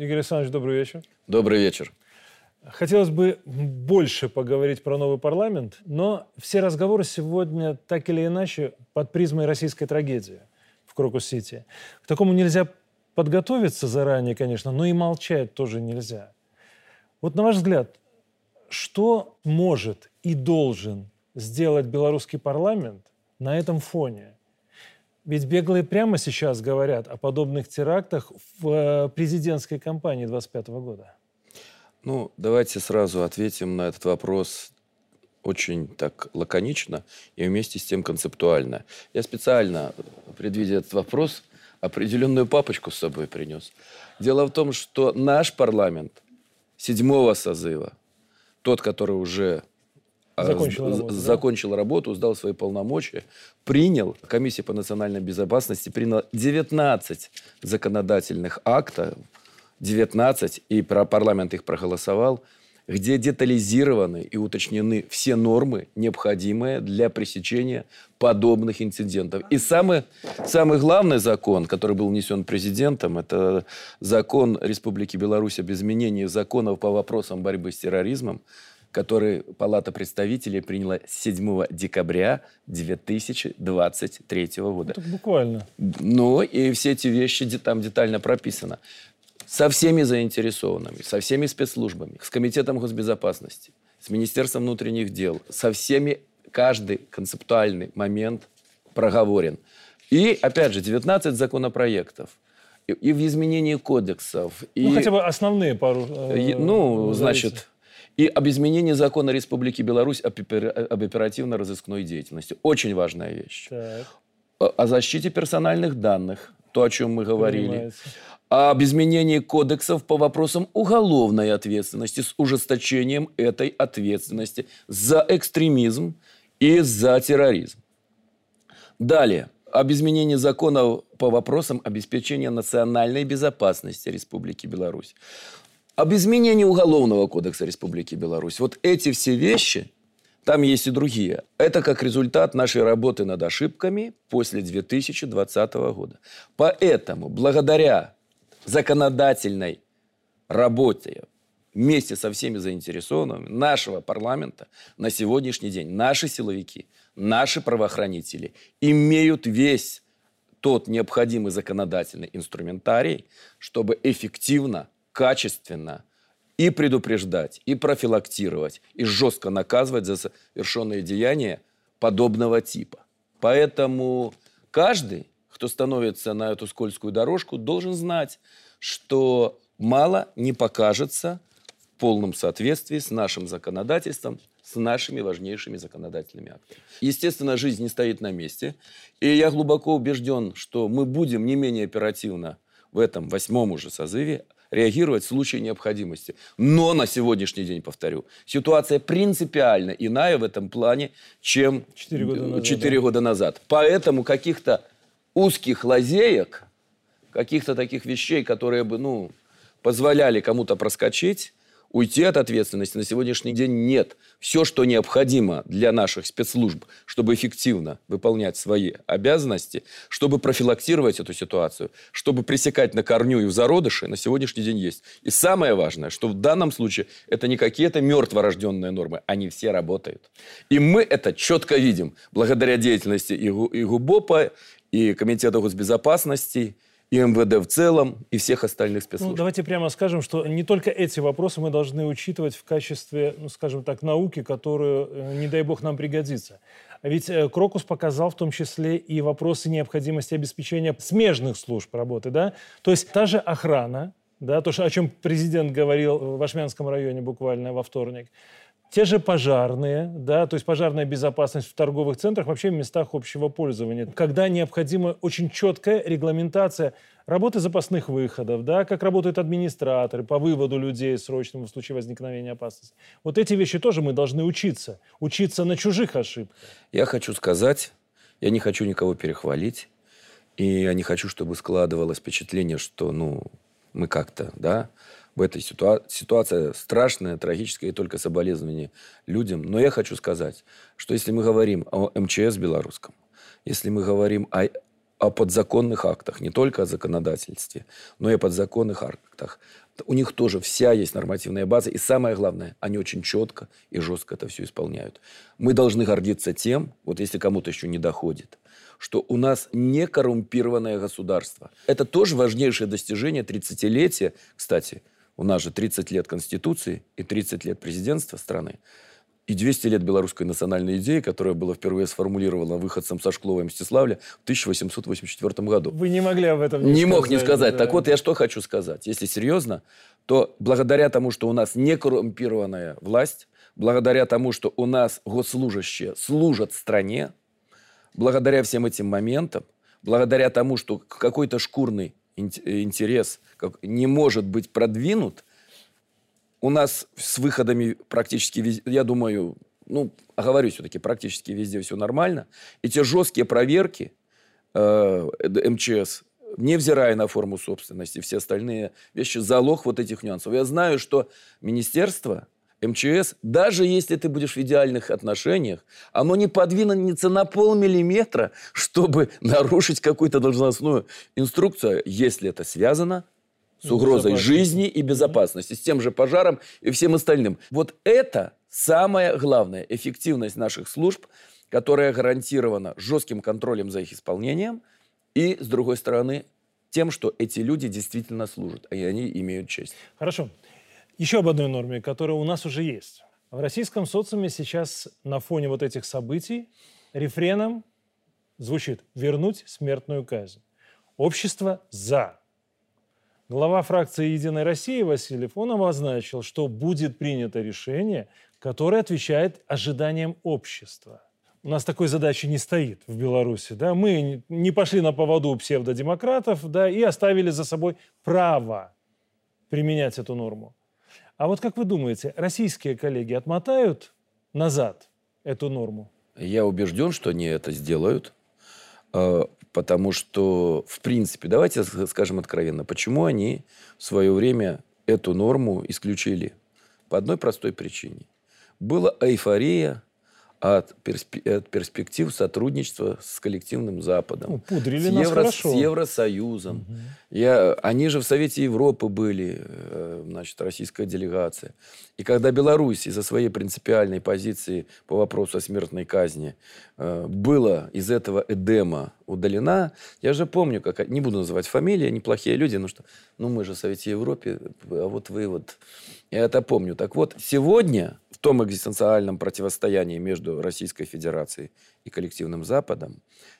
Игорь Александрович, добрый вечер. Добрый вечер. Хотелось бы больше поговорить про новый парламент, но все разговоры сегодня так или иначе под призмой российской трагедии в Крокус-Сити. К такому нельзя подготовиться заранее, конечно, но и молчать тоже нельзя. Вот на ваш взгляд, что может и должен сделать белорусский парламент на этом фоне? Ведь беглые прямо сейчас говорят о подобных терактах в президентской кампании 2025 года. Ну, давайте сразу ответим на этот вопрос очень так лаконично и вместе с тем концептуально. Я специально, предвидя этот вопрос, определенную папочку с собой принес. Дело в том, что наш парламент 7-го созыва, тот, который уже закончил работу, сдал свои полномочия, Комиссия по национальной безопасности приняла 19 законодательных актов, 19, и парламент их проголосовал, где детализированы и уточнены все нормы, необходимые для пресечения подобных инцидентов. И самый главный закон, который был внесен президентом, это закон Республики Беларусь об изменении законов по вопросам борьбы с терроризмом, который Палата представителей приняла 7 декабря 2023 года. Так буквально. Ну, и все эти вещи там детально прописаны. Со всеми заинтересованными, со всеми спецслужбами, с Комитетом госбезопасности, с Министерством внутренних дел, со всеми каждый концептуальный момент проговорен. И, опять же, 19 законопроектов. И в изменении кодексов. Ну, хотя бы основные пару. И об изменении закона Республики Беларусь об оперативно-розыскной деятельности. Очень важная вещь. Так. О защите персональных данных, то, о чем мы говорили. Об изменении кодексов по вопросам уголовной ответственности с ужесточением этой ответственности за экстремизм и за терроризм. Далее. Об изменении законов по вопросам обеспечения национальной безопасности Республики Беларусь. Об изменении Уголовного кодекса Республики Беларусь. Вот эти все вещи, там есть и другие. Это как результат нашей работы над ошибками после 2020 года. Поэтому, благодаря законодательной работе вместе со всеми заинтересованными нашего парламента на сегодняшний день наши силовики, наши правоохранители имеют весь тот необходимый законодательный инструментарий, чтобы эффективно, качественно и предупреждать, и профилактировать, и жестко наказывать за совершенные деяния подобного типа. Поэтому каждый, кто становится на эту скользкую дорожку, должен знать, что мало не покажется в полном соответствии с нашим законодательством, с нашими важнейшими законодательными актами. Естественно, жизнь не стоит на месте, и я глубоко убежден, что мы будем не менее оперативно в этом 8-м уже созыве реагировать в случае необходимости. Но на сегодняшний день, повторю, ситуация принципиально иная в этом плане, чем 4 года назад. Поэтому каких-то узких лазеек, каких-то таких вещей, которые бы, позволяли кому-то проскочить, уйти от ответственности на сегодняшний день нет. Все, что необходимо для наших спецслужб, чтобы эффективно выполнять свои обязанности, чтобы профилактировать эту ситуацию, чтобы пресекать на корню и в зародыше, на сегодняшний день есть. И самое важное, что в данном случае это не какие-то мертворожденные нормы, они все работают. И мы это четко видим благодаря деятельности и ГУБОПа, и Комитета госбезопасности, и МВД в целом, и всех остальных спецслужб. Давайте прямо скажем, что не только эти вопросы мы должны учитывать в качестве, скажем так, науки, которую, не дай бог, нам пригодится. А ведь Крокус показал в том числе и вопросы необходимости обеспечения смежных служб работы, да? То есть та же охрана, да, то, о чем президент говорил в Ашмянском районе буквально во вторник, те же пожарные, да, то есть пожарная безопасность в торговых центрах, вообще в местах общего пользования. Когда необходима очень четкая регламентация работы запасных выходов, да, как работают администраторы по выводу людей срочному в случае возникновения опасности. Вот эти вещи тоже мы должны учиться. Учиться на чужих ошибках. Я хочу сказать, я не хочу никого перехвалить, и я не хочу, чтобы складывалось впечатление, что, мы как-то, да, в этой ситуация страшная, трагическая, и только соболезнования людям. Но я хочу сказать, что если мы говорим о МЧС белорусском, если мы говорим о о подзаконных актах, не только о законодательстве, но и о подзаконных актах. У них тоже вся есть нормативная база. И самое главное, они очень четко и жестко это все исполняют. Мы должны гордиться тем, вот если кому-то еще не доходит, что у нас не коррумпированное государство. Это тоже важнейшее достижение 30-летия. Кстати, у нас же 30 лет Конституции и 30 лет президентства страны. И 200 лет белорусской национальной идеи, которая была впервые сформулирована выходцем со Шклова и Мстиславля в 1884 году. Вы не могли об этом не мог не сказать. Да. Так вот, я что хочу сказать. Если серьезно, то благодаря тому, что у нас не коррумпированная власть, благодаря тому, что у нас госслужащие служат стране, благодаря всем этим моментам, благодаря тому, что какой-то шкурный интерес не может быть продвинут, у нас с выходами практически везде, я думаю, говорю все-таки, практически везде все нормально. И те жесткие проверки МЧС, невзирая на форму собственности, все остальные вещи, залог вот этих нюансов. Я знаю, что министерство, МЧС, даже если ты будешь в идеальных отношениях, оно не подвинется на полмиллиметра, чтобы нарушить какую-то должностную инструкцию, если это связано с угрозой жизни и безопасности, с тем же пожаром и всем остальным. Вот это самое главное, эффективность наших служб, которая гарантирована жестким контролем за их исполнением и, с другой стороны, тем, что эти люди действительно служат, и они имеют честь. Хорошо. Еще об одной норме, которая у нас уже есть. В российском социуме сейчас на фоне вот этих событий рефреном звучит «вернуть смертную казнь». Общество «за». Глава фракции «Единой России» Васильев, он обозначил, что будет принято решение, которое отвечает ожиданиям общества. У нас такой задачи не стоит в Беларуси. Да? Мы не пошли на поводу у псевдодемократов, да, и оставили за собой право применять эту норму. А вот как вы думаете, российские коллеги отмотают назад эту норму? Я убежден, что они это сделают. Потому что, в принципе, давайте скажем откровенно, почему они в свое время эту норму исключили? По одной простой причине. Была эйфория от перспектив сотрудничества с коллективным Западом. Пудрили нас хорошо. С Евросоюзом. Они же в Совете Европы были, российская делегация. И когда Беларусь из-за своей принципиальной позиции по вопросу о смертной казни была из этого Эдема удалена, я же помню, не буду называть фамилии, они плохие люди, мы же в Совете Европы, а вот вы вот... Я это помню. Так вот, сегодня в том экзистенциальном противостоянии между Российской Федерацией и коллективным Западом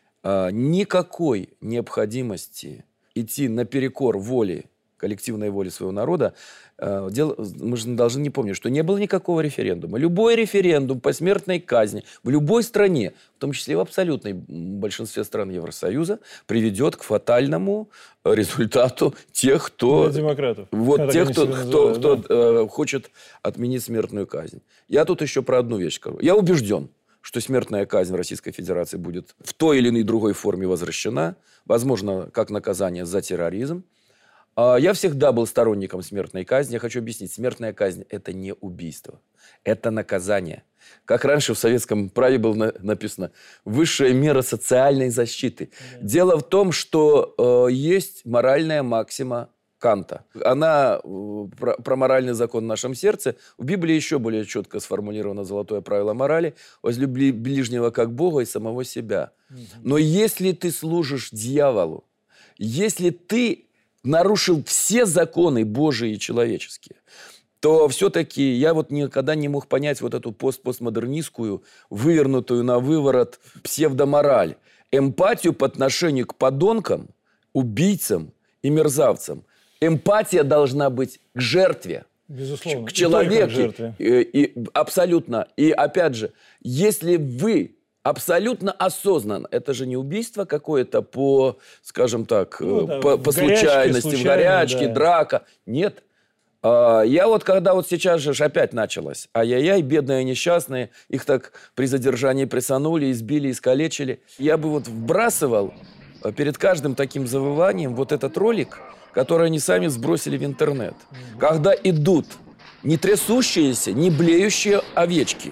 никакой необходимости идти наперекор коллективной воли своего народа. Мы же должны не помнить, что не было никакого референдума. Любой референдум по смертной казни в любой стране, в том числе в абсолютном большинстве стран Евросоюза, приведет к фатальному результату тех, кто... демократов. Вот тех, кто хочет отменить смертную казнь. Я тут еще про одну вещь скажу. Я убежден, что смертная казнь в Российской Федерации будет в той или иной другой форме возвращена, возможно, как наказание за терроризм. Я всегда был сторонником смертной казни. Я хочу объяснить, смертная казнь – это не убийство, это наказание. Как раньше в советском праве было написано, высшая мера социальной защиты. Дело в том, что есть моральная максима Канта. Она про моральный закон в нашем сердце. В Библии еще более четко сформулировано золотое правило морали. Возлюби ближнего как Бога и самого себя. Но если ты служишь дьяволу, если ты нарушил все законы Божии и человеческие, то все-таки я никогда не мог понять эту постмодернистскую, вывернутую на выворот псевдомораль. Эмпатию по отношению к подонкам, убийцам и мерзавцам. Эмпатия должна быть к жертве. Безусловно. К человеку. Абсолютно. И опять же, если вы абсолютно осознанно, это же не убийство какое-то по, скажем так, по случайности, в горячке, драка. Нет. Я когда сейчас же опять началось, ай-яй-яй, бедные несчастные, их так при задержании прессанули, избили, искалечили. Я бы вбрасывал перед каждым таким завыванием этот ролик, который они сами сбросили в интернет. Когда идут не трясущиеся, не блеющие овечки,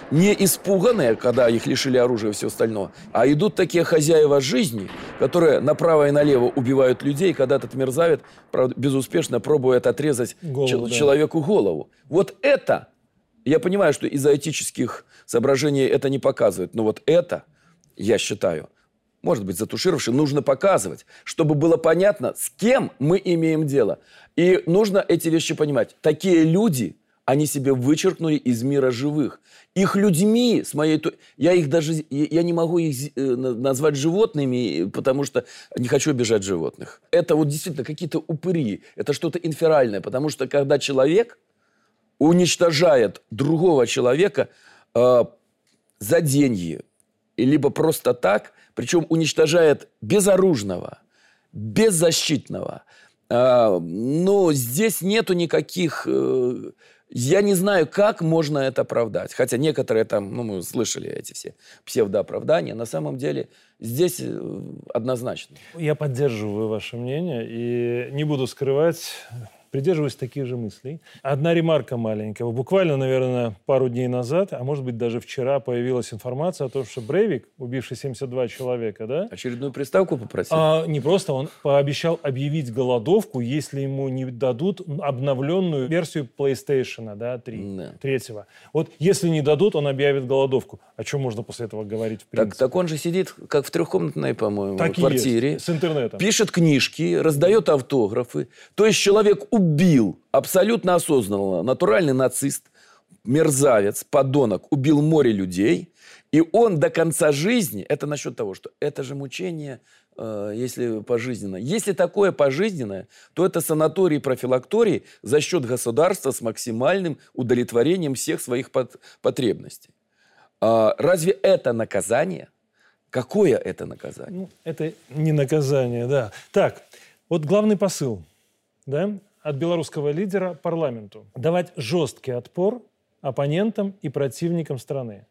не испуганные, когда их лишили оружия и всего остального, а идут такие хозяева жизни, которые направо и налево убивают людей, когда этот мерзавец, правда, безуспешно пробует отрезать человеку голову. Вот это, я понимаю, что из-за этических соображений это не показывает, но вот это, я считаю, может быть, затушировавшим, нужно показывать, чтобы было понятно, с кем мы имеем дело. И нужно эти вещи понимать. Такие люди, они себя вычеркнули из мира живых. Их людьми, с моей... Я не могу их назвать животными, потому что не хочу обижать животных. Это вот действительно какие-то упыри, это что-то инфернальное, потому что когда человек уничтожает другого человека за деньги, либо просто так, причем уничтожает безоружного, беззащитного. Но здесь нету никаких... Я не знаю, как можно это оправдать. Хотя некоторые там, мы слышали эти все псевдооправдания. На самом деле здесь однозначно. Я поддерживаю ваше мнение и не буду скрывать... Придерживаюсь таких же мыслей. Одна ремарка маленькая. Буквально, наверное, пару дней назад, а может быть даже вчера, появилась информация о том, что Брейвик, убивший 72 человека, да? Очередную приставку попросил? Не просто, он пообещал объявить голодовку, если ему не дадут обновленную версию PlayStation, да, 3-го. Вот если не дадут, он объявит голодовку. О чем можно после этого говорить в принципе? Так он же сидит, как в трехкомнатной, по-моему, так квартире. Есть, с интернетом. Пишет книжки, раздает автографы. То есть человек убил абсолютно осознанно, натуральный нацист, мерзавец, подонок, убил море людей, и он до конца жизни, это насчет того, что это же мучение, если пожизненно. Если такое пожизненное, то это санаторий и профилакторий за счет государства с максимальным удовлетворением всех своих потребностей. Разве это наказание? Какое это наказание? Это не наказание, да. Так, вот главный посыл, да, от белорусского лидера парламенту. Давать жесткий отпор оппонентам и противникам страны.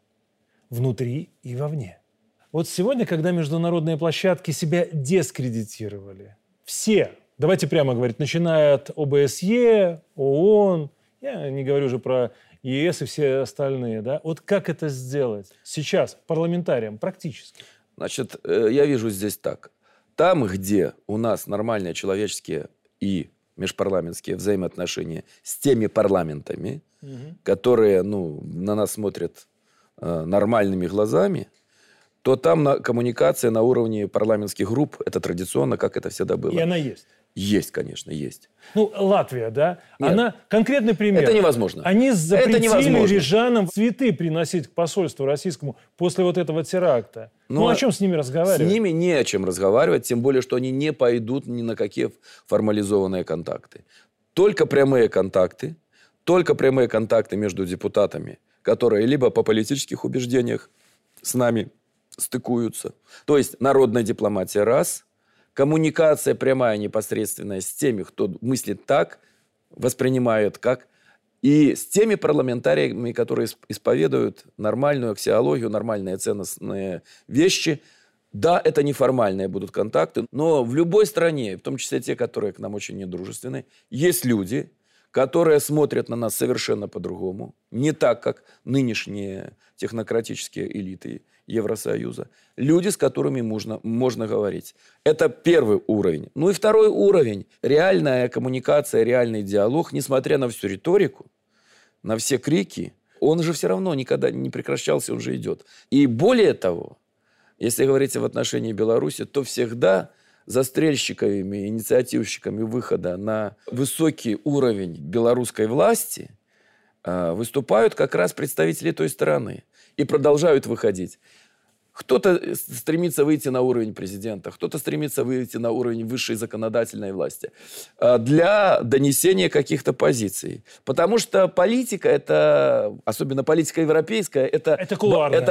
Внутри и вовне. Вот сегодня, когда международные площадки себя дискредитировали, все, давайте прямо говорить, начиная от ОБСЕ, ООН, я не говорю уже про ЕС и все остальные, да, вот как это сделать сейчас парламентариям практически? Значит, я вижу здесь так. Там, где у нас нормальные человеческие и межпарламентские взаимоотношения с теми парламентами, которые на нас смотрят нормальными глазами, то там коммуникация на уровне парламентских групп, это традиционно, как это всегда было. И она есть? Есть, конечно, есть. Латвия, да? Нет, она конкретный пример. Это невозможно. Они запретили рижанам цветы приносить к посольству российскому после вот этого теракта. О чем с ними разговаривать? С ними не о чем разговаривать, тем более, что они не пойдут ни на какие формализованные контакты. Только прямые контакты между депутатами, которые либо по политических убеждениях с нами стыкуются. То есть народная дипломатия раз, коммуникация прямая, непосредственная с теми, кто мыслит так, воспринимает как, и с теми парламентариями, которые исповедуют нормальную аксиологию, нормальные ценностные вещи. Да, это неформальные будут контакты, но в любой стране, в том числе те, которые к нам очень недружественны, есть люди, которые смотрят на нас совершенно по-другому, не так, как нынешние технократические элиты Евросоюза. Люди, с которыми можно говорить. Это первый уровень. И второй уровень. Реальная коммуникация, реальный диалог, несмотря на всю риторику, на все крики, он же все равно никогда не прекращался, он же идет. И более того, если говорить в отношении Беларуси, то всегда застрельщиками, инициативщиками выхода на высокий уровень белорусской власти выступают как раз представители той стороны. И продолжают выходить. Кто-то стремится выйти на уровень президента, кто-то стремится выйти на уровень высшей законодательной власти для донесения каких-то позиций. Потому что политика, это, особенно политика европейская, это кулуары,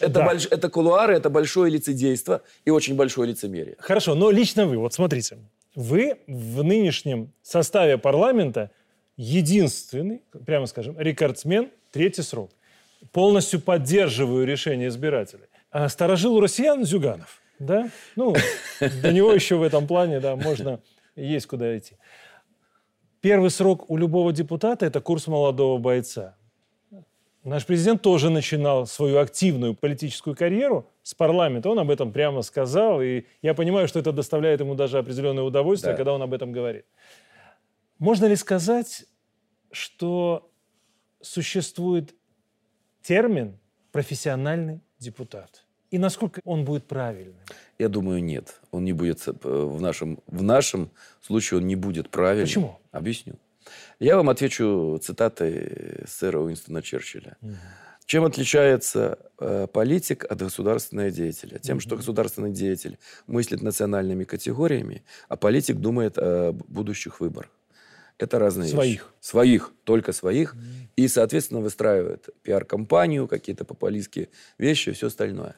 это большое лицедейство и очень большое лицемерие. Хорошо, но лично вы, вот смотрите, вы в нынешнем составе парламента единственный, прямо скажем, рекордсмен, 3-й срок. Полностью поддерживаю решение избирателей. А старожил у россиян Зюганов, да? До него еще в этом плане, да, можно, есть куда идти. Первый срок у любого депутата – это курс молодого бойца. Наш президент тоже начинал свою активную политическую карьеру с парламента. Он об этом прямо сказал. И я понимаю, что это доставляет ему даже определенное удовольствие, когда он об этом говорит. Можно ли сказать, что существует термин «профессиональный депутат»? И насколько он будет правильным? Я думаю, нет. Он не будет, в нашем случае он не будет правильным. Почему? Объясню. Я вам отвечу цитатой сэра Уинстона Черчилля. Чем отличается политик от государственного деятеля? Тем, что государственный деятель мыслит национальными категориями, а политик думает о будущих выборах. Это разные вещи. Своих, только своих. И, соответственно, выстраивает пиар-компанию, какие-то популистские вещи и все остальное.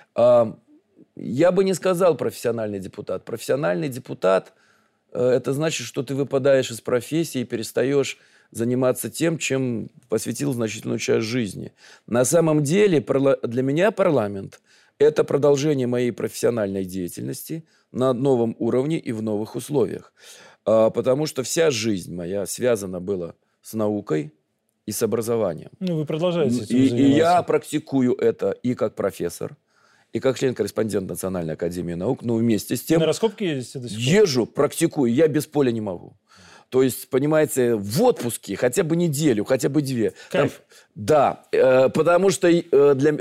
Я бы не сказал профессиональный депутат. Профессиональный депутат – это значит, что ты выпадаешь из профессии и перестаешь заниматься тем, чем посвятил значительную часть жизни. На самом деле для меня парламент – это продолжение моей профессиональной деятельности на новом уровне и в новых условиях. Потому что вся жизнь моя связана была с наукой и с образованием. Ну, вы продолжаете этим заниматься. И я практикую это и как профессор, и как член-корреспондент Национальной академии наук, но вместе с тем... На раскопки ездите до сих пор? Езжу, практикую, я без поля не могу. То есть, понимаете, в отпуске хотя бы неделю, хотя бы 2. Кайф. Да, потому что для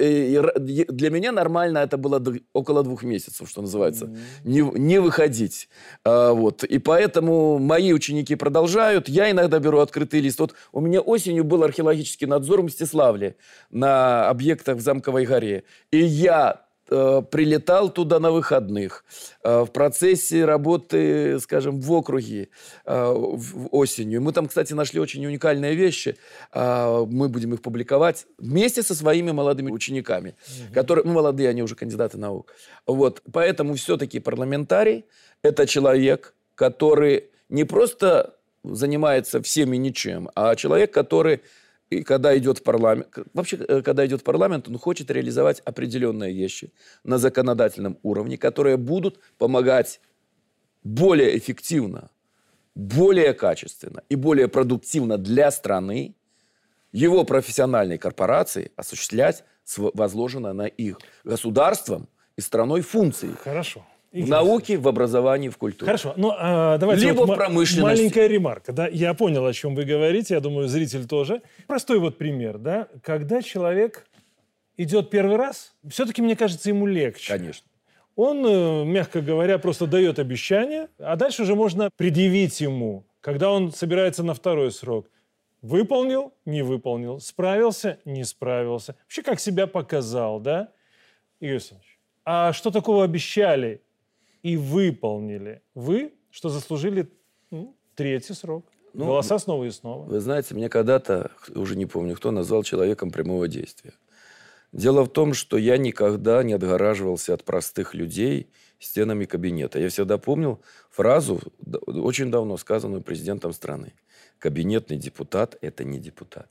меня нормально это было около 2 месяцев, что называется, не выходить. Вот. И поэтому мои ученики продолжают, я иногда беру открытый лист. Вот у меня осенью был археологический надзор в Мстиславле на объектах в Замковой горе. И я прилетал туда на выходных. В процессе работы, скажем, в округе осенью. Мы там, кстати, нашли очень уникальные вещи. Мы будем их публиковать вместе со своими молодыми учениками. Которые, молодые, они уже кандидаты наук. Вот. Поэтому все-таки парламентарий – это человек, который не просто занимается всем и ничем, а человек, который... И когда идет в парламент, вообще, когда идет в парламент, он хочет реализовать определенные вещи на законодательном уровне, которые будут помогать более эффективно, более качественно и более продуктивно для страны его профессиональной корпорации осуществлять возложенные на их государством и страной функции. Хорошо. В науке, в образовании, в культуре. Хорошо, но давайте либо в промышленности. Маленькая ремарка. Да? Я понял, о чем вы говорите, я думаю, зритель тоже. Простой вот пример. Да? Когда человек идет первый раз, все-таки, мне кажется, ему легче. Конечно. Он, мягко говоря, просто дает обещание, а дальше уже можно предъявить ему, когда он собирается на второй срок. Выполнил, не выполнил, справился, не справился. Вообще, как себя показал, да? Игорь Александрович, а что такого обещали и выполнили вы, что заслужили 3-й срок? Голоса снова и снова. Вы знаете, меня когда-то, уже не помню кто, назвал человеком прямого действия. Дело в том, что я никогда не отгораживался от простых людей стенами кабинета. Я всегда помнил фразу, очень давно сказанную президентом страны. Кабинетный депутат – это не депутат.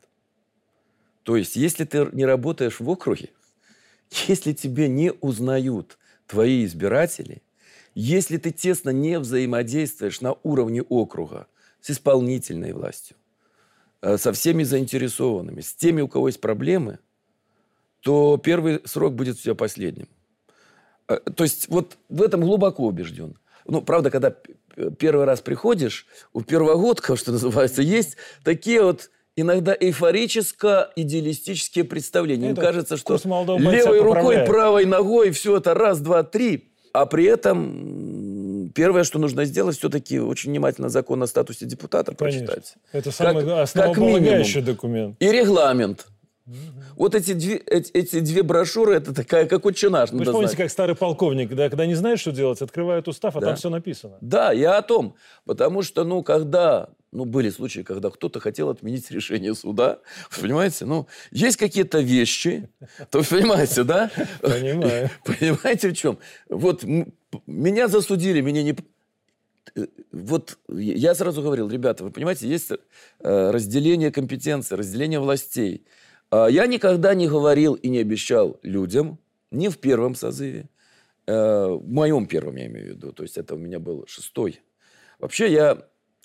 То есть, если ты не работаешь в округе, если тебя не узнают твои избиратели, если ты тесно не взаимодействуешь на уровне округа с исполнительной властью, со всеми заинтересованными, с теми, у кого есть проблемы, то первый срок будет у тебя последним. То есть вот в этом глубоко убежден. Ну, правда, когда первый раз приходишь, у первогодков, что называется, есть такие вот иногда эйфорическо-идеалистические представления. Им кажется, что левой рукой, правой ногой, все это раз, два, три. А при этом первое, что нужно сделать, все-таки очень внимательно закон о статусе депутата прочитать. Это самый основополагающий документ. И регламент. Вот эти две брошюры, это такая, как отче наш. Вы же помните, как старый полковник, да, когда не знает, что делать, открывает устав, а там все написано. Да, я о том. Потому что, были случаи, когда кто-то хотел отменить решение суда, вы понимаете, есть какие-то вещи, то вы понимаете, да? Понимаю. Понимаете, в чем? Вот меня засудили, меня не... Вот я сразу говорил, ребята, вы понимаете, есть разделение компетенций, разделение властей. Я никогда не говорил и не обещал людям, ни в первом созыве, в моем первом, я имею в виду, то есть это у меня был 6-й. Вообще я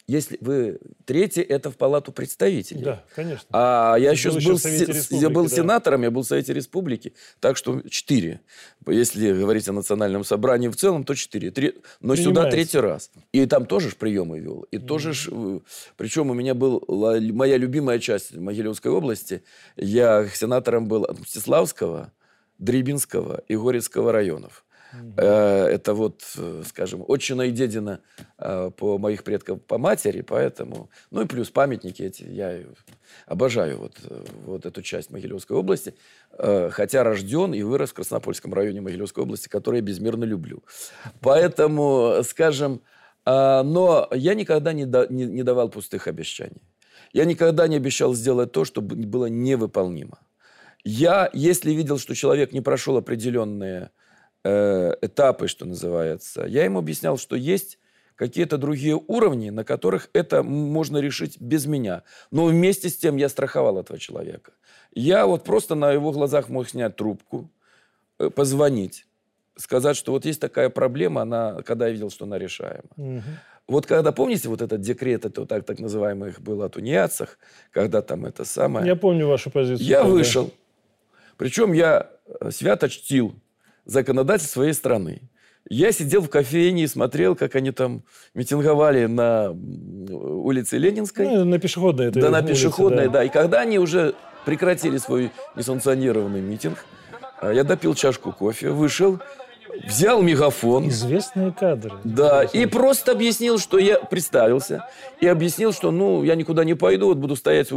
Если вы третий, это в Палату представителей. Да, конечно. А я еще был да. сенатором, я был в Совете Республики, так что 4. Если говорить о национальном собрании в целом, то 4. Но сюда 3-й раз. И там тоже ж приемы вел. И тоже ж, причем у меня была моя любимая часть Могилевской области. Я сенатором был от Мстиславского, Дрибинского и Горецкого районов. Это вот, скажем, отчина и дедина по моих предков по матери, поэтому... Ну и плюс памятники эти. Я обожаю вот эту часть Могилевской области, хотя рожден и вырос в Краснопольском районе Могилевской области, который я безмерно люблю. Поэтому, скажем, но я никогда не давал пустых обещаний. Я никогда не обещал сделать то, что было невыполнимо. Я, если видел, что человек не прошел определенные этапы, что называется, я ему объяснял, что есть какие-то другие уровни, на которых это можно решить без меня. Но вместе с тем я страховал этого человека. Я вот просто на его глазах мог снять трубку, позвонить, сказать, что вот есть такая проблема, когда я видел, что она решаема. Вот когда, помните, вот этот декрет, это вот так называемых был о тунеядцах, когда там это самое... Я помню вашу позицию. Я вышел. Причем я свято чтил законодатель своей страны. Я сидел в кофейне и смотрел, как они там митинговали на улице Ленинской. Ну, на пешеходной. Да, на пешеходной, да. И когда они уже прекратили свой несанкционированный митинг, я допил чашку кофе, вышел, взял мегафон. Известные кадры. Да, и просто объяснил, что я представился. И объяснил, что, я никуда не пойду, вот буду стоять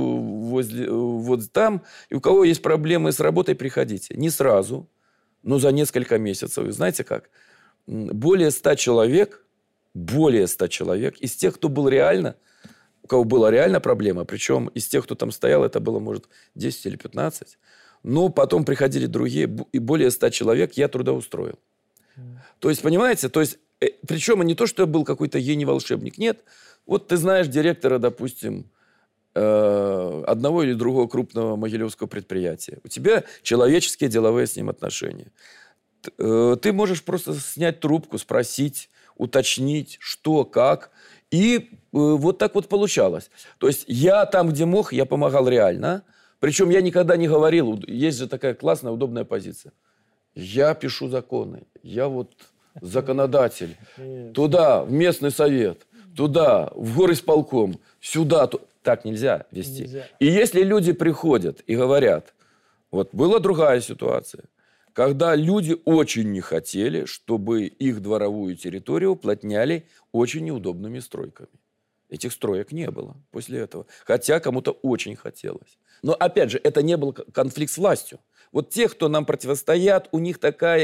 вот там. И у кого есть проблемы с работой, приходите. Не сразу, но за несколько месяцев. И знаете как? Более 100 человек из тех, кто был реально, у кого была реально проблема, причем из тех, кто там стоял, это было, может, 10 или 15. Но потом приходили другие, и более 100 человек я трудоустроил. То есть, понимаете, причем не то, что я был какой-то гений-волшебник, нет. Вот ты знаешь директора, допустим, одного или другого крупного могилевского предприятия. У тебя человеческие деловые с ним отношения. Ты можешь просто снять трубку, спросить, уточнить, что, как. И вот так вот получалось. То есть я там, где мог, я помогал реально. Причем я никогда не говорил, есть же такая классная, удобная позиция. Я пишу законы, я вот законодатель. Туда, в местный совет, туда, в горисполком, сюда. Так нельзя вести. Нельзя. И если люди приходят и говорят, вот была другая ситуация, когда люди очень не хотели, чтобы их дворовую территорию уплотняли очень неудобными стройками. Этих строек не было после этого. Хотя кому-то очень хотелось. Но, опять же, это не был конфликт с властью. Вот те, кто нам противостоят, у них такая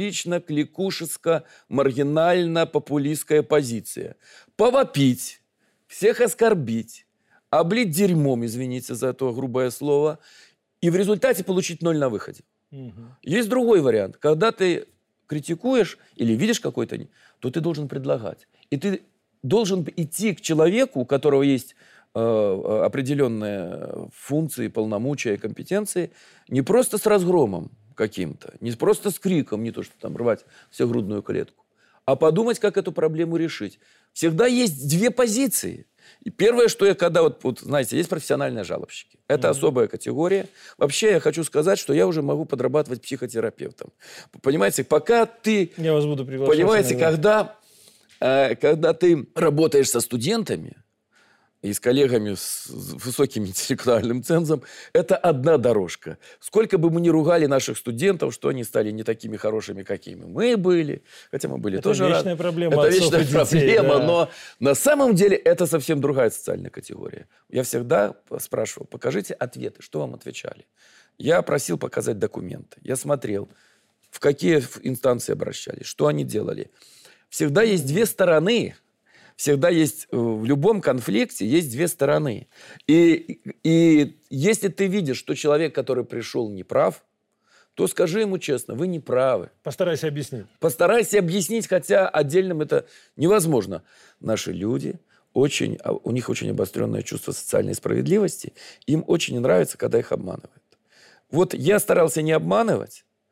истерично-кликушеско-маргинально-популистская позиция. Повопить, всех оскорбить, облить дерьмом, извините за это грубое слово, и в результате получить 0 на выходе. Есть другой вариант. Когда ты критикуешь или видишь какой-то, то ты должен предлагать. И ты должен идти к человеку, у которого есть определенные функции, полномочия и компетенции, не просто с разгромом каким-то, не просто с криком, не то, что там рвать всю грудную клетку, а подумать, как эту проблему решить. Всегда есть 2 позиции. И первое, что я когда, вот знаете, есть профессиональные жалобщики. Это особая категория. Вообще, я хочу сказать, что я уже могу подрабатывать психотерапевтом. Понимаете, пока ты... Я вас буду приглашать. Понимаете, когда ты работаешь со студентами и с коллегами с высоким интеллектуальным цензом, это одна дорожка. Сколько бы мы ни ругали наших студентов, что они стали не такими хорошими, какими мы были, хотя мы были тоже... Это вечная проблема. Это вечная проблема, да. Но на самом деле это совсем другая социальная категория. Я всегда спрашивал, покажите ответы, что вам отвечали. Я просил показать документы. Я смотрел, в какие инстанции обращались, что они делали. Всегда есть 2 стороны. Всегда есть, в любом конфликте есть 2 стороны. И если ты видишь, что человек, который пришел, не прав, то скажи ему честно, вы не правы. Постарайся объяснить. Постарайся объяснить, хотя отдельным это невозможно. Наши люди, у них очень обостренное чувство социальной справедливости. Им очень не нравится, когда их обманывают. Вот я старался не обманывать.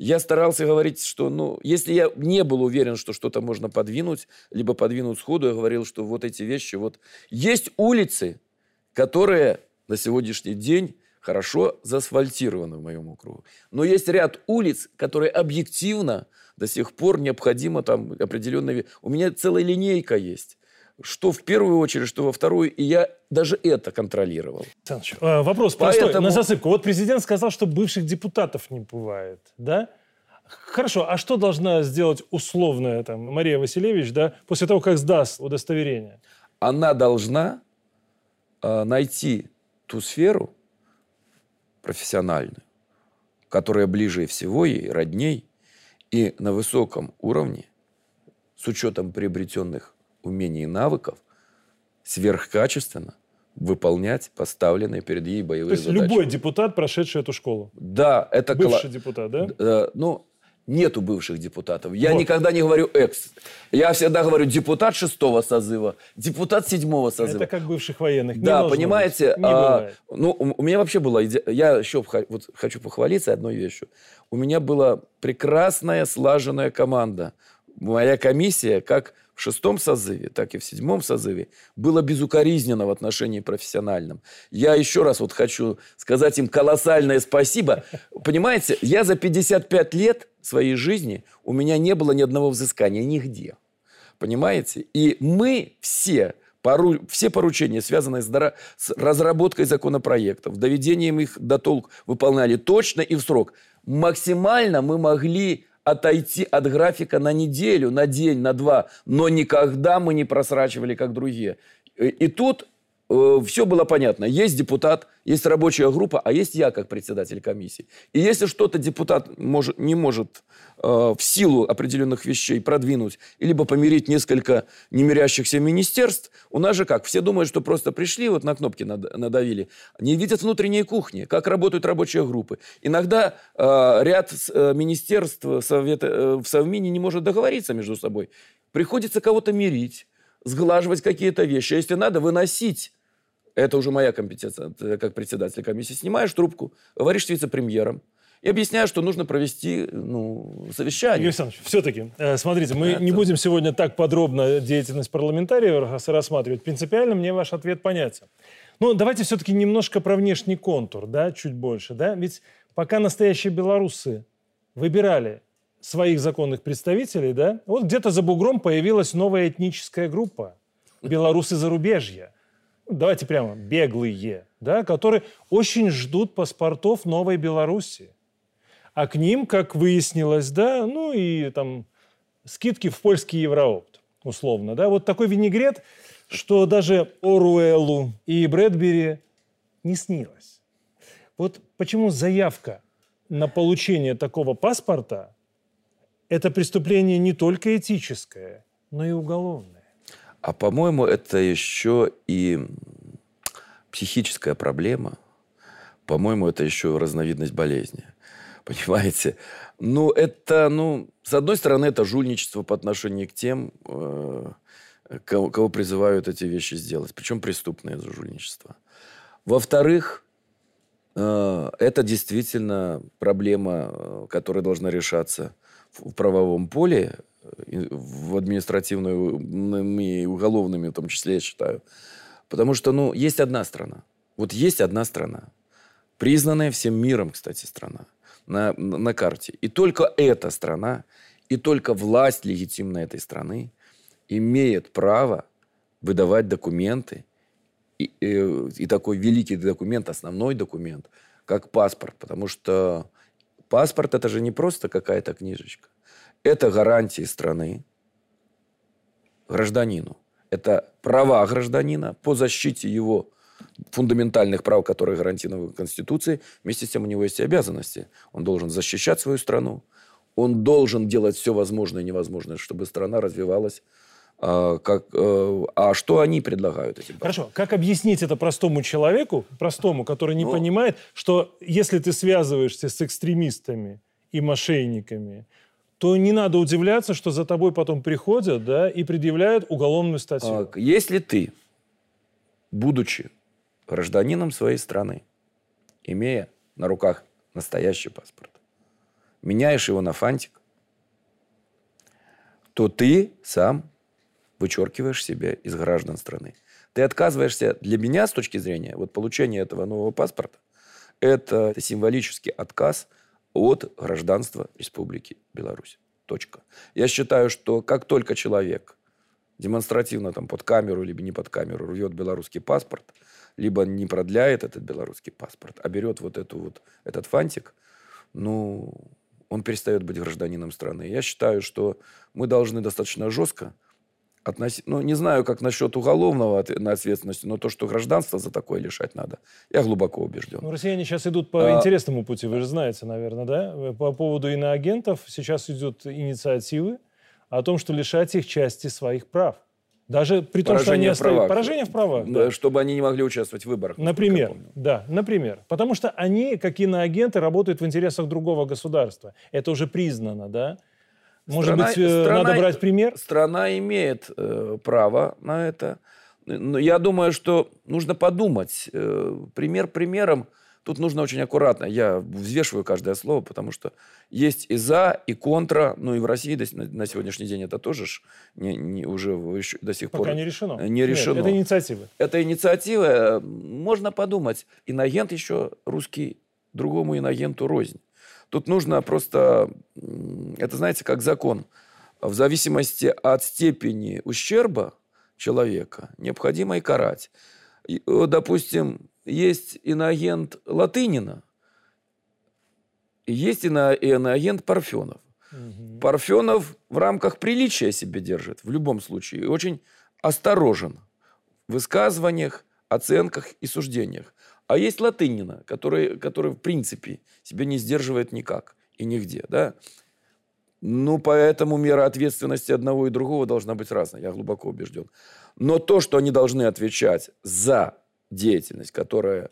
я старался говорить, что, ну, если я не был уверен, что что-то можно подвинуть, либо подвинуть сходу, я говорил, что вот эти вещи, вот... Есть улицы, которые на сегодняшний день хорошо заасфальтированы в моем округе. Но есть ряд улиц, которые объективно до сих пор необходимо там определенные... У меня целая линейка есть. Что в первую очередь, что во вторую, и я даже это контролировал. Александр, вопрос простой, на засыпку. Вот президент сказал, что бывших депутатов не бывает, да? Хорошо, а что должна сделать условная там Мария Василевич, да, после того, как сдаст удостоверение? Она должна найти ту сферу профессиональную, которая ближе всего ей, родней, и на высоком уровне, с учетом приобретенных умений и навыков, сверхкачественно выполнять поставленные перед ей боевые задачи. То есть любой депутат, прошедший эту школу? Да, это... Бывший депутат, да? Ну, нету бывших депутатов. Я никогда не говорю экс. Я всегда говорю депутат 6-го созыва, депутат 7-го созыва. Это как бывших военных. Да, понимаете? Не бывает. Ну, у меня вообще была идея... Я еще вот хочу похвалиться одной вещью. У меня была прекрасная слаженная команда. Моя комиссия, как в 6-м созыве, так и в 7-м созыве, была безукоризненно в отношении профессиональном. Я еще раз вот хочу сказать им колоссальное спасибо. Понимаете, я за 55 лет своей жизни, у меня не было ни одного взыскания нигде. Понимаете? И мы все поручения, связанные с разработкой законопроектов, доведением их до толк, выполняли точно и в срок. Максимально мы могли отойти от графика на неделю, на день, на два, но никогда мы не просрачивали, как другие. И тут все было понятно. Есть депутат, есть рабочая группа, а есть я, как председатель комиссии. И если что-то депутат не может в силу определенных вещей продвинуть, либо помирить несколько немирящихся министерств, у нас же как? Все думают, что просто пришли, вот на кнопки надавили. Не видят внутренней кухни, как работают рабочие группы. Иногда ряд министерств в Совмине не может договориться между собой. Приходится кого-то мирить, сглаживать какие-то вещи. А если надо, выносить. Это уже моя компетенция, ты, как председатель комиссии. Снимаешь трубку, говоришь с вице-премьером и объясняешь, что нужно провести совещание. Игорь Александрович, все-таки, смотрите, мы не будем сегодня так подробно деятельность парламентариев рассматривать. Принципиально мне ваш ответ понятен. Но давайте все-таки немножко про внешний контур, да, чуть больше. Да? Ведь пока настоящие белорусы выбирали своих законных представителей, да, вот где-то за бугром появилась новая этническая группа. Белорусы зарубежья. Давайте прямо беглые, да, которые очень ждут паспортов Новой Беларуси. А к ним, как выяснилось, да, ну и там скидки в польский евроопт, условно, да. Вот такой винегрет, что даже Оруэллу и Брэдбери не снилось. Вот почему заявка на получение такого паспорта – это преступление не только этическое, но и уголовное. А, по-моему, это еще и психическая проблема. По-моему, это еще разновидность болезни. Понимаете? С одной стороны, это жульничество по отношению к тем, кого призывают эти вещи сделать. Причем преступное жульничество. Во-вторых, это действительно проблема, которая должна решаться в правовом поле, в административном и уголовном, в том числе, я считаю. Потому что, есть одна страна. Вот есть одна страна. Признанная всем миром, кстати, страна. На карте. И только эта страна, и только власть легитимная этой страны имеет право выдавать документы. И такой великий документ, основной документ, как паспорт. Потому что паспорт – это же не просто какая-то книжечка. Это гарантии страны гражданину. Это права гражданина по защите его фундаментальных прав, которые гарантированы Конституцией. Вместе с тем у него есть и обязанности. Он должен защищать свою страну. Он должен делать все возможное и невозможное, чтобы страна развивалась. А что они предлагают этим? Хорошо. Как объяснить это простому человеку, который не понимает, что если ты связываешься с экстремистами и мошенниками, то не надо удивляться, что за тобой потом приходят, да, и предъявляют уголовную статью. Если ты, будучи гражданином своей страны, имея на руках настоящий паспорт, меняешь его на фантик, то ты сам вычеркиваешь себя из граждан страны. Ты отказываешься, для меня с точки зрения вот получения этого нового паспорта, это символический отказ от гражданства Республики Беларусь. Точка. Я считаю, что как только человек демонстративно там под камеру, либо не под камеру рвет белорусский паспорт, либо не продляет этот белорусский паспорт, а берет этот фантик, ну, он перестает быть гражданином страны. Я считаю, что мы должны достаточно жестко относиться, ну, не знаю, как насчет уголовного ответственности, но то, что гражданство за такое лишать надо, я глубоко убежден. Ну, россияне сейчас идут по интересному пути, вы же знаете, наверное, да? По поводу иноагентов сейчас идут инициативы о том, что лишать их части своих прав. Даже при том, что они оставили... Поражение в правах. Да. Чтобы они не могли участвовать в выборах. Например, да, например. Потому что они, как иноагенты, работают в интересах другого государства. Это уже признано, да? Может быть, надо брать пример? Страна имеет право на это. Но я думаю, что нужно подумать. Пример примером. Тут нужно очень аккуратно. Я взвешиваю каждое слово, потому что есть и за, и контра. Ну и в России на сегодняшний день это тоже уже до сих пор... Пока не решено. Не решено. Нет, это инициатива. Это инициатива. Можно подумать. Иноагент еще русский другому иноагенту рознь. Тут нужно просто... Это, знаете, как закон. В зависимости от степени ущерба человека необходимо и карать. Допустим, есть иноагент Латынина, и есть иноагент Парфенов. Угу. Парфенов в рамках приличия себя держит, в любом случае, и очень осторожен в высказываниях, оценках и суждениях. А есть Латынина, который в принципе себя не сдерживает никак и нигде. Да? Ну, поэтому мера ответственности одного и другого должна быть разная, я глубоко убежден. Но то, что они должны отвечать за деятельность, которая...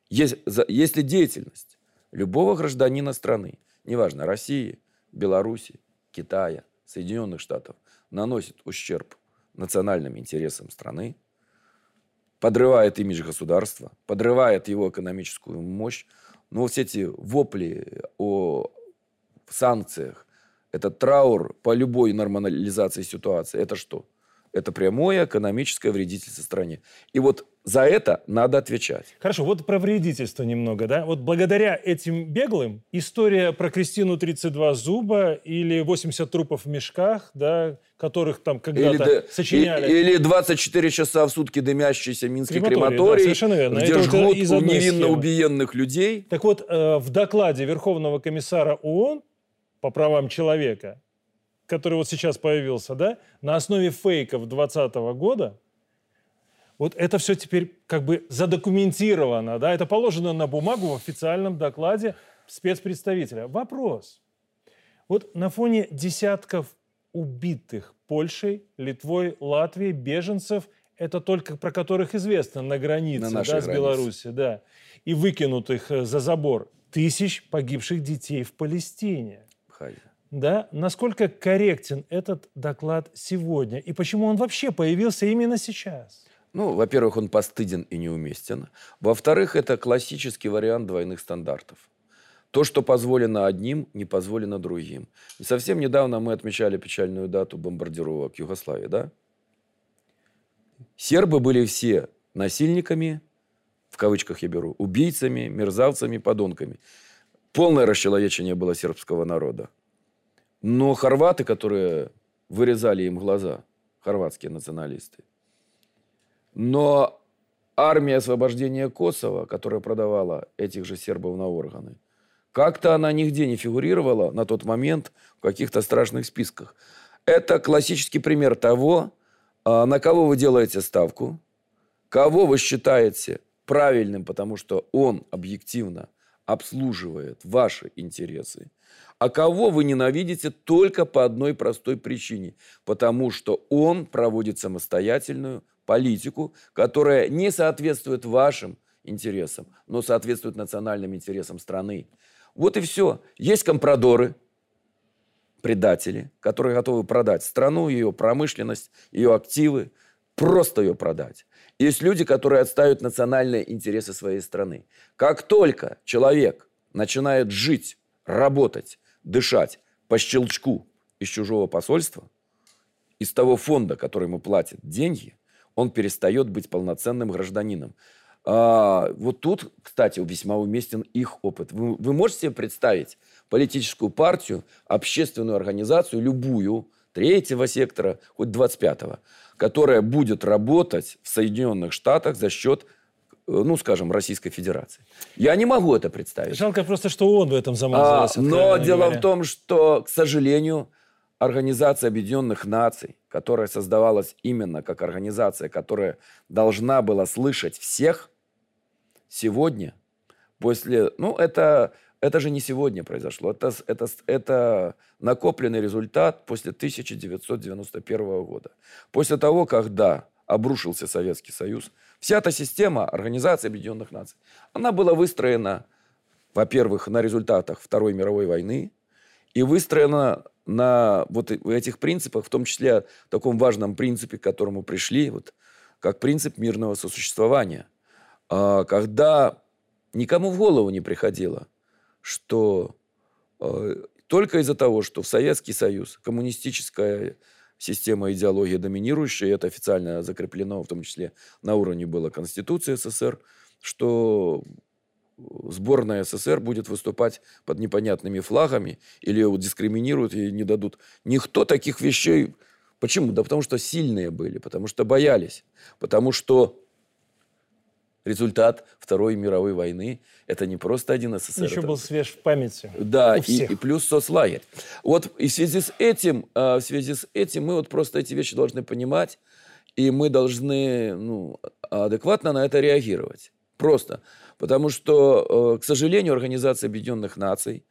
Если деятельность любого гражданина страны, неважно, России, Беларуси, Китая, Соединенных Штатов, наносит ущерб национальным интересам страны, подрывает имидж государства, подрывает его экономическую мощь, но все эти вопли о санкциях, этот траур по любой нормализации ситуации, это что? Это прямое экономическое вредительство стране. И вот за это надо отвечать. Хорошо, вот про вредительство немного, да? Вот благодаря этим беглым история про Кристину 32 зуба или 80 трупов в мешках, да, которых там когда-то сочиняли. Или 24 часа в сутки дымящийся Минский крематорий, да, совершенно верно. Где жгут невинно убиенных людей. Так вот, в докладе Верховного комиссара ООН по правам человека, который вот сейчас появился, да, на основе фейков 2020 года, вот это все теперь как бы задокументировано, да, это положено на бумагу в официальном докладе спецпредставителя. Вопрос. Вот на фоне десятков убитых Польшей, Литвой, Латвией, беженцев, это только про которых известно на границе, да, с Беларусью, да, и выкинутых за забор, тысяч погибших детей в Палестине. Да? Насколько корректен этот доклад сегодня? И почему он вообще появился именно сейчас? Ну, во-первых, он постыден и неуместен. Во-вторых, это классический вариант двойных стандартов. То, что позволено одним, не позволено другим. И совсем недавно мы отмечали печальную дату бомбардировок Югославии, да? Сербы были все насильниками, в кавычках я беру, убийцами, мерзавцами, подонками. Полное расчеловечение было сербского народа. Но хорваты, которые вырезали им глаза, хорватские националисты, но армия освобождения Косово, которая продавала этих же сербов на органы, как-то она нигде не фигурировала на тот момент в каких-то страшных списках. Это классический пример того, на кого вы делаете ставку, кого вы считаете правильным, потому что он объективно обслуживает ваши интересы, а кого вы ненавидите только по одной простой причине, потому что он проводит самостоятельную политику, которая не соответствует вашим интересам, но соответствует национальным интересам страны. Вот и все. Есть компрадоры, предатели, которые готовы продать страну, ее промышленность, ее активы, просто ее продать. Есть люди, которые отстаивают национальные интересы своей страны. Как только человек начинает жить, работать дышать по щелчку из чужого посольства, из того фонда, который ему платит деньги, он перестает быть полноценным гражданином. Вот тут, кстати, весьма уместен их опыт. Вы можете себе представить политическую партию, общественную организацию, любую, третьего сектора, хоть 25-го, которая будет работать в Соединенных Штатах за счет, ну, скажем, Российской Федерации. Я не могу это представить. Жалко просто, что он в этом замазался. Но дело в том, что, к сожалению, Организация Объединенных Наций, которая создавалась именно как организация, которая должна была слышать всех, сегодня, после... Ну, это же не сегодня произошло. Это накопленный результат после 1991 года. После того, когда обрушился Советский Союз, вся эта система Организации Объединенных Наций, она была выстроена, во-первых, на результатах Второй мировой войны и выстроена на вот этих принципах, в том числе о таком важном принципе, к которому пришли, вот, как принцип мирного сосуществования. Когда никому в голову не приходило, что только из-за того, что в Советский Союз коммунистическая система, идеология доминирующая, и это официально закреплено, в том числе на уровне было Конституции СССР, что сборная СССР будет выступать под непонятными флагами или его дискриминируют и не дадут. Никто таких вещей... Почему? Да потому что сильные были, потому что боялись, потому что результат Второй мировой войны – это не просто один СССР. Еще был свеж в памяти. Да, и плюс соцлагерь. Вот и в связи с этим мы вот просто эти вещи должны понимать, и мы должны адекватно на это реагировать. Просто. Потому что, к сожалению, Организация Объединенных Наций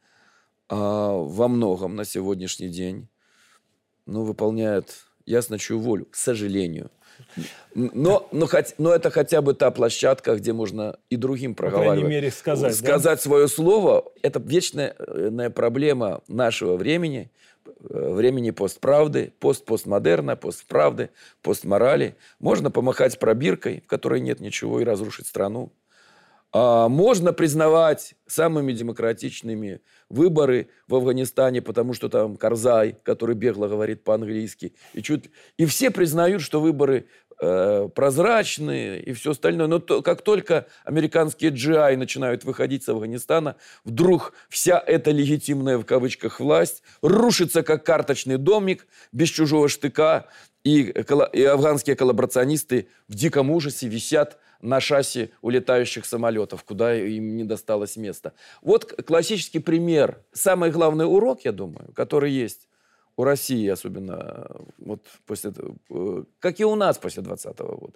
во многом на сегодняшний день выполняет ясно чью волю, к сожалению. Но это хотя бы та площадка, где можно и другим проговаривать. По крайней мере, сказать свое слово. Это вечная проблема нашего времени, времени постправды, постмодерна, постправды, постморали. Можно помахать пробиркой, в которой нет ничего, и разрушить страну. Можно признавать самыми демократичными выборы в Афганистане, потому что там Карзай, который бегло говорит по-английски, и все признают, что выборы прозрачные и все остальное. Но как только американские GI начинают выходить с Афганистана, вдруг вся эта легитимная в кавычках власть рушится как карточный домик без чужого штыка, и афганские коллаборационисты в диком ужасе висят на шасси улетающих самолетов, куда им не досталось места. Вот классический пример. Самый главный урок, я думаю, который есть у России, особенно вот после, как и у нас после 2020 года.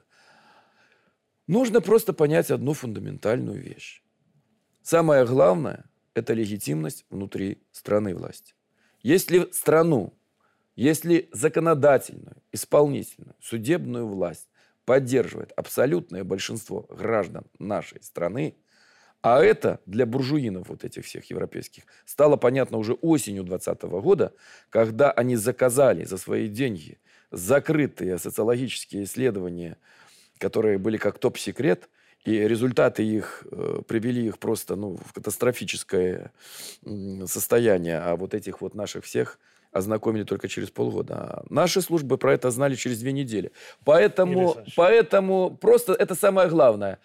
Нужно просто понять одну фундаментальную вещь. Самое главное – это легитимность внутри страны власти. Если страну, если законодательную, исполнительную, судебную власть поддерживает абсолютное большинство граждан нашей страны, а это для буржуинов вот этих всех европейских стало понятно уже осенью 2020 года, когда они заказали за свои деньги закрытые социологические исследования, которые были как топ-секрет, и результаты их привели их просто в катастрофическое состояние, а вот этих вот наших всех ознакомили только через полгода. А наши службы про это знали через 2 недели. Поэтому просто это самое главное.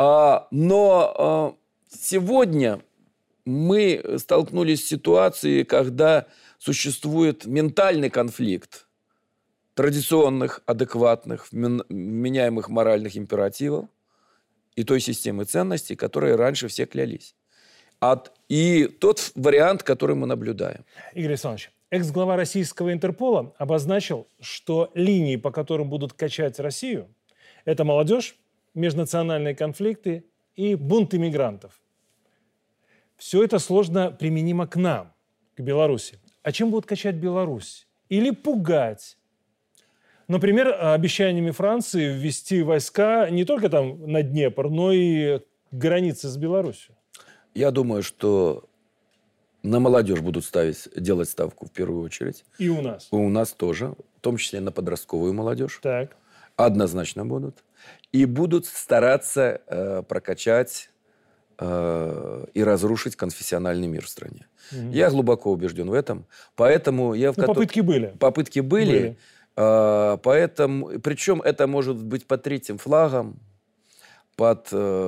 Но сегодня мы столкнулись с ситуацией, когда существует ментальный конфликт традиционных, адекватных, вменяемых моральных императивов и той системы ценностей, которые раньше все клялись. И тот вариант, который мы наблюдаем. Игорь Александрович, экс-глава российского Интерпола обозначил, что линии, по которым будут качать Россию, это молодежь, межнациональные конфликты и бунт иммигрантов. Все это сложно применимо к нам, к Беларуси. А чем будут качать Беларусь? Или пугать? Например, обещаниями Франции ввести войска не только там на Днепр, но и к границе с Беларусью. Я думаю, что на молодежь будут делать ставку в первую очередь. И у нас. У нас тоже, в том числе на подростковую молодежь. Так. Однозначно будут. И будут стараться прокачать и разрушить конфессиональный мир в стране. Я глубоко убежден в этом. Поэтому я попытки были. Попытки были. Поэтому, причем это может быть под третьим флагом, под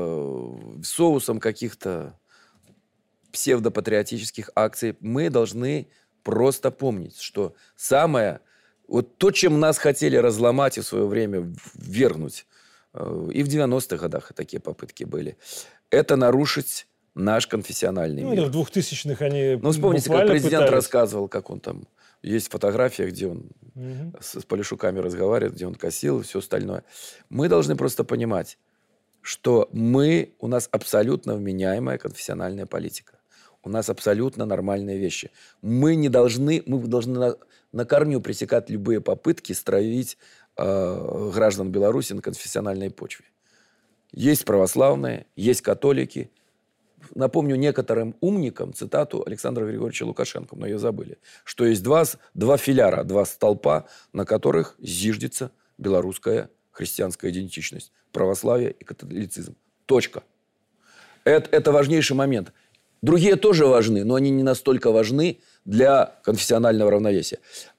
соусом каких-то псевдопатриотических акций. Мы должны просто помнить, что самое... Вот то, чем нас хотели разломать и в свое время ввергнуть, и в 90-х годах такие попытки были, это нарушить наш конфессиональный мир. В 2000-х они вспомните, как президент пытались. Рассказывал, как он там... Есть фотография, где он с Полишуками разговаривает, где он косил и все остальное. Мы должны просто понимать, что у нас абсолютно вменяемая конфессиональная политика. У нас абсолютно нормальные вещи. Мы должны на корню пресекать любые попытки стравить граждан Беларуси на конфессиональной почве. Есть православные, есть католики. Напомню некоторым умникам цитату Александра Григорьевича Лукашенко, но ее забыли, что есть два филяра, два столпа, на которых зиждется белорусская христианская идентичность. Православие и католицизм. Точка. Это важнейший момент. Другие тоже важны, но они не настолько важны для конфессионального равновесия.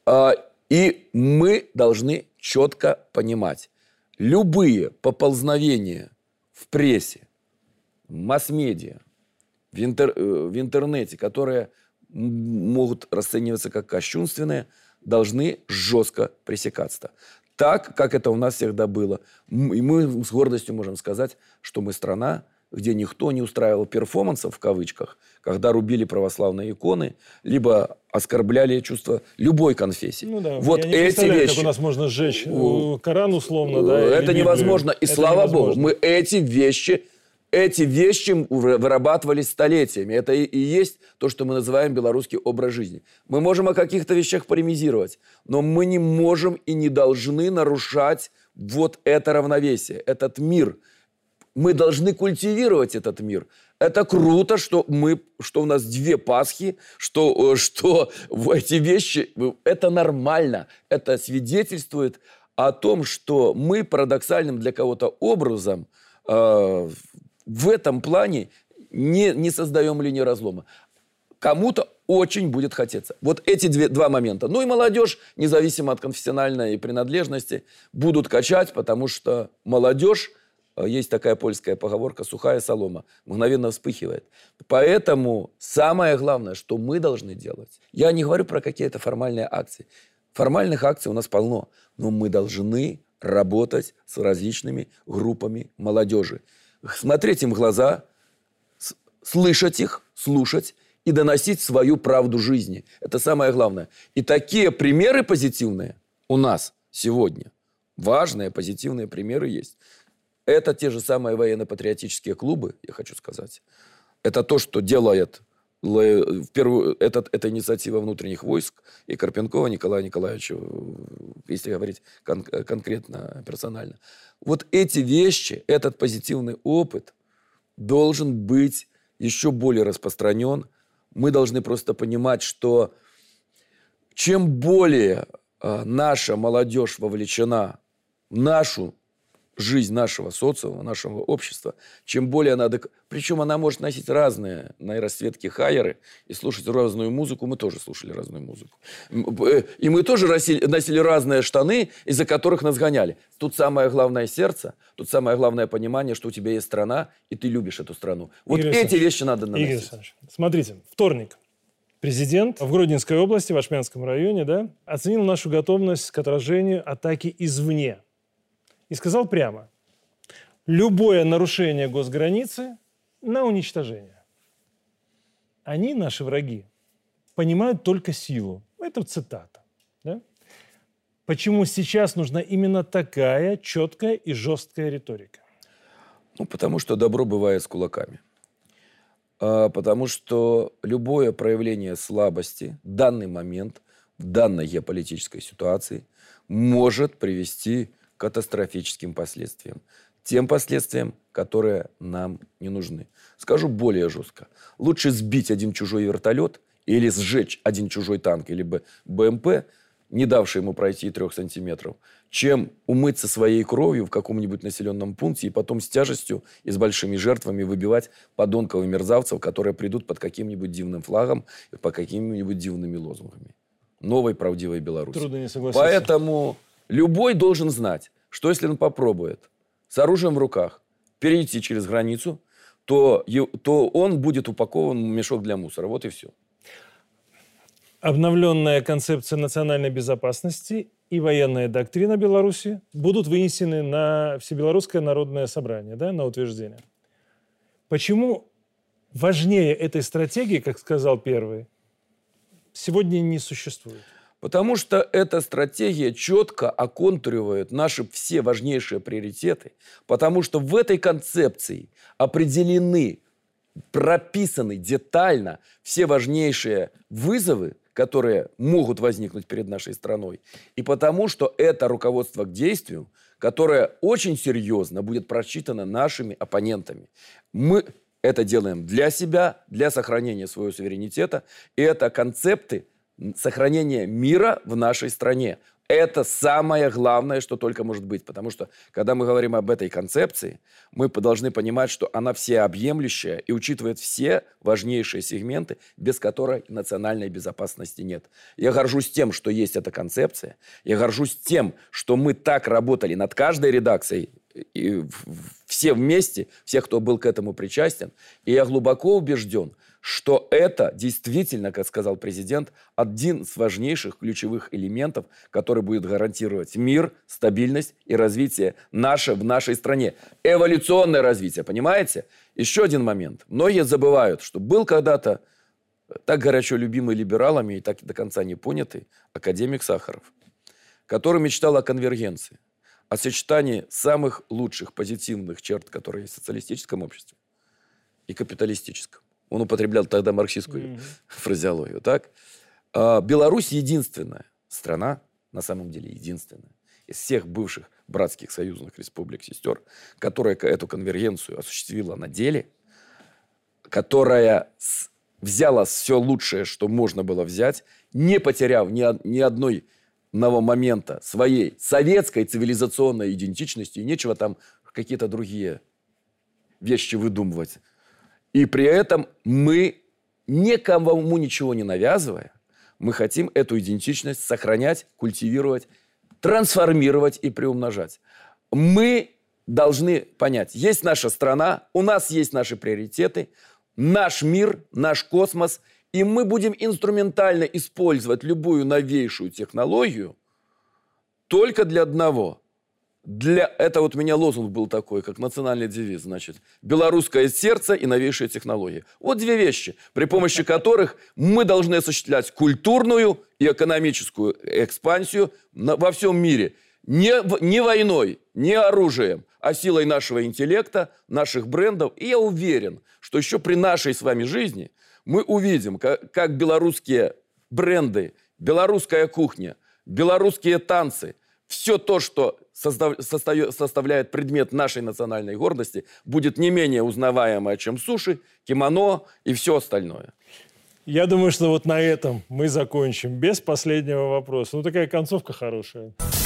И мы должны четко понимать, любые поползновения в прессе, в масс-медиа, в интернете, которые могут расцениваться как кощунственные, должны жестко пресекаться. Так, как это у нас всегда было. И мы с гордостью можем сказать, что мы страна, где никто не устраивал перформансов, в кавычках, когда рубили православные иконы, либо оскорбляли чувства любой конфессии. Вот эти вещи... Как у нас можно сжечь Коран условно, да? Это невозможно. И слава Богу, мы эти вещи вырабатывались столетиями. Это и есть то, что мы называем белорусский образ жизни. Мы можем о каких-то вещах полемизировать, но мы не можем и не должны нарушать вот это равновесие, этот мир. Мы должны культивировать этот мир. Это круто, что у нас две Пасхи, что эти вещи, это нормально. Это свидетельствует о том, что мы парадоксальным для кого-то образом в этом плане не создаем линии разлома. Кому-то очень будет хотеться. Вот эти два момента. Ну и молодежь, независимо от конфессиональной принадлежности, будут качать, потому что молодежь, есть такая польская поговорка, сухая солома, мгновенно вспыхивает. Поэтому самое главное, что мы должны делать, я не говорю про какие-то формальные акции. Формальных акций у нас полно, но мы должны работать с различными группами молодежи. Смотреть им в глаза, слышать их, слушать и доносить свою правду жизни. Это самое главное. И такие примеры позитивные у нас сегодня, важные позитивные примеры есть. Это те же самые военно-патриотические клубы, я хочу сказать. Это то, что делает эта инициатива внутренних войск и Карпенкова Николая Николаевича, если говорить конкретно, персонально. Вот эти вещи, этот позитивный опыт должен быть еще более распространен. Мы должны просто понимать, что чем более наша молодежь вовлечена в нашу жизнь нашего социума, нашего общества, чем более она... Причем она может носить разные нейросветки хайеры и слушать разную музыку. Мы тоже слушали разную музыку. И мы тоже носили разные штаны, из-за которых нас гоняли. Тут самое главное сердце, тут самое главное понимание, что у тебя есть страна, и ты любишь эту страну. Вот Игорь эти вещи надо наносить. Игорь Александрович, смотрите, вторник. Президент в Гродненской области, в Ашмянском районе, да, оценил нашу готовность к отражению атаки извне. И сказал прямо: любое нарушение госграницы на уничтожение. Они, наши враги, понимают только силу. Это цитата. Да? Почему сейчас нужна именно такая четкая и жесткая риторика? Потому что добро бывает с кулаками. Потому что любое проявление слабости в данный момент, в данной геополитической ситуации может привести к катастрофическим последствиям. Тем последствиям, которые нам не нужны. Скажу более жестко. Лучше сбить один чужой вертолет или сжечь один чужой танк или БМП, не давший ему пройти 3 сантиметров, чем умыться своей кровью в каком-нибудь населенном пункте и потом с тяжестью и с большими жертвами выбивать подонков и мерзавцев, которые придут под каким-нибудь дивным флагом и по какими-нибудь дивными лозунгами. Новой правдивой Беларуси. Трудно не согласиться. Поэтому любой должен знать, что если он попробует с оружием в руках перейти через границу, то он будет упакован в мешок для мусора. Вот и все. Обновленная концепция национальной безопасности и военная доктрина Беларуси будут вынесены на Всебелорусское народное собрание, да, на утверждение. Почему важнее этой стратегии, как сказал первый, сегодня не существует? Потому что эта стратегия четко оконтуривает наши все важнейшие приоритеты, потому что в этой концепции определены, прописаны детально все важнейшие вызовы, которые могут возникнуть перед нашей страной, и потому что это руководство к действию, которое очень серьезно будет прочитано нашими оппонентами. Мы это делаем для себя, для сохранения своего суверенитета, и это концепты сохранения мира в нашей стране. Это самое главное, что только может быть. Потому что, когда мы говорим об этой концепции, мы должны понимать, что она всеобъемлющая и учитывает все важнейшие сегменты, без которой национальной безопасности нет. Я горжусь тем, что есть эта концепция. Я горжусь тем, что мы так работали над каждой редакцией, и все вместе, все, кто был к этому причастен. И я глубоко убежден, что это действительно, как сказал президент, один из важнейших ключевых элементов, который будет гарантировать мир, стабильность и развитие в нашей стране. Эволюционное развитие, понимаете? Еще один момент. Многие забывают, что был когда-то так горячо любимый либералами и так до конца не понятый академик Сахаров, который мечтал о конвергенции, о сочетании самых лучших позитивных черт, которые есть в социалистическом обществе и капиталистическом. Он употреблял тогда марксистскую фразеологию. Так? Беларусь единственная страна, на самом деле единственная, из всех бывших братских союзных республик-сестер, которая эту конвергенцию осуществила на деле, которая взяла все лучшее, что можно было взять, не потеряв ни одного момента своей советской цивилизационной идентичности, и нечего там какие-то другие вещи выдумывать. И при этом мы, никому ничего не навязывая, мы хотим эту идентичность сохранять, культивировать, трансформировать и приумножать. Мы должны понять, есть наша страна, у нас есть наши приоритеты, наш мир, наш космос, и мы будем инструментально использовать любую новейшую технологию только для одного. Это вот у меня лозунг был такой, как национальный девиз, значит, белорусское сердце и новейшие технологии. Вот две вещи, при помощи которых мы должны осуществлять культурную и экономическую экспансию во всем мире. Не войной, не оружием, а силой нашего интеллекта, наших брендов. И я уверен, что еще при нашей с вами жизни мы увидим, как белорусские бренды, белорусская кухня, белорусские танцы, все то, что составляет предмет нашей национальной гордости, будет не менее узнаваемое, чем суши, кимоно и все остальное. Я думаю, что вот на этом мы закончим без последнего вопроса. Ну, такая концовка хорошая.